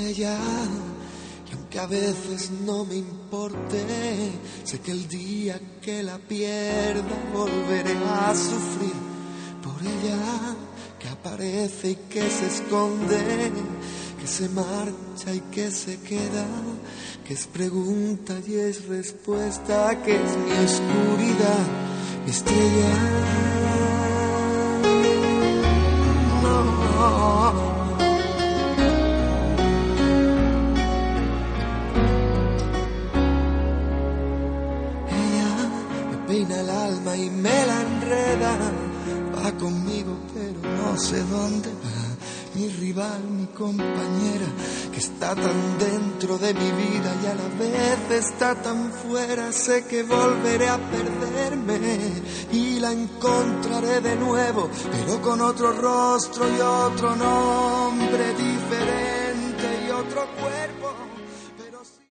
estrella. Y aunque a veces no me importe, sé que el día que la pierda volveré a sufrir por ella, que aparece y que se esconde, que se marcha y que se queda, que es pregunta y es respuesta, que es mi oscuridad, mi estrella. No. Peina el alma y me la enreda, va conmigo pero no sé dónde va. Mi rival, mi compañera, que está tan dentro de mi vida y a la vez está tan fuera. Sé que volveré a perderme y la encontraré de nuevo, pero con otro rostro y otro nombre diferente y otro cuerpo.